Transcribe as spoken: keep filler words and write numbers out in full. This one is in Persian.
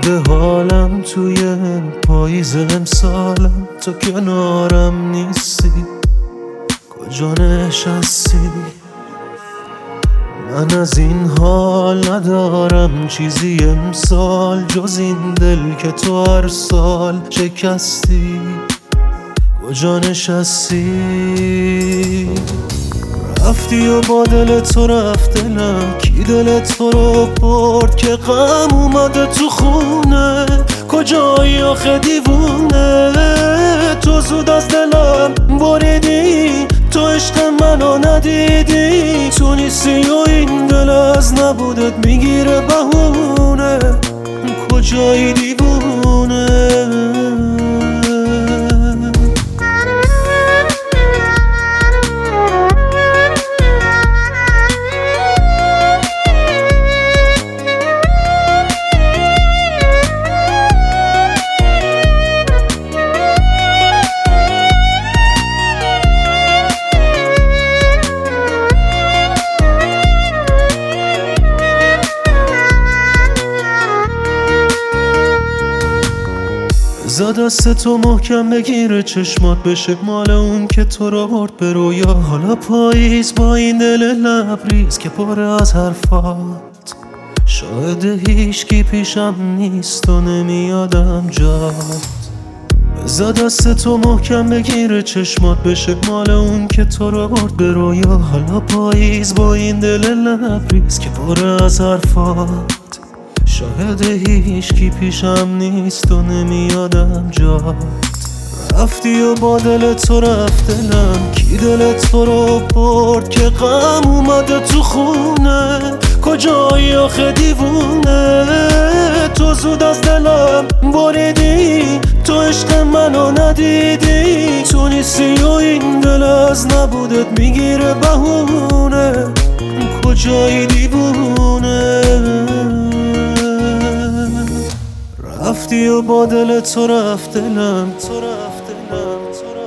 بده حالم توی پاییز امسالم، تو کنارم نیستی، کجا نشستی؟ من از این حال ندارم چیزی امسال جز این دل که تو هر سال شکستی، کجا نشستی؟ رفتی و با دل تو رفت دلم، کی دل تو رو برد که غم اومده تو خونه؟ کجایی آخه دیوونه؟ تو زود از دلم بریدی، تو عشق منو ندیدی، تو نیستی و این دل از نبودت میگیره بهونه، کجایی دیوونه؟ بزا دست تو محکم بگیره چشمات بشه مال اون که تو رو برد به رویا. حالا پاییز با این دل لبریز که پر از حرفات، شاهد هیچکی پیشم نیست و نمیادم جات. بزا دست تو محکم بگیره چشمات بشه مال اون که تو رو برد به رویا. حالا پاییز با این دل لبریز که پر از حرفات، شاهد هیچکی پیشم نیست و نمیادم جات. رفتی و با دل تو رفت دلم، کی دل تو رو برد که غم اومده تو خونه؟ کجایی آخه دیوونه؟ تو زود از دلم بریدی، تو عشق منو ندیدی، تو نیستی و این دل از نبودت میگیره بهونه، کجایی دیوونه؟ رفتی و با دل تو رفت دلم، تو رفت دلم، تو رفت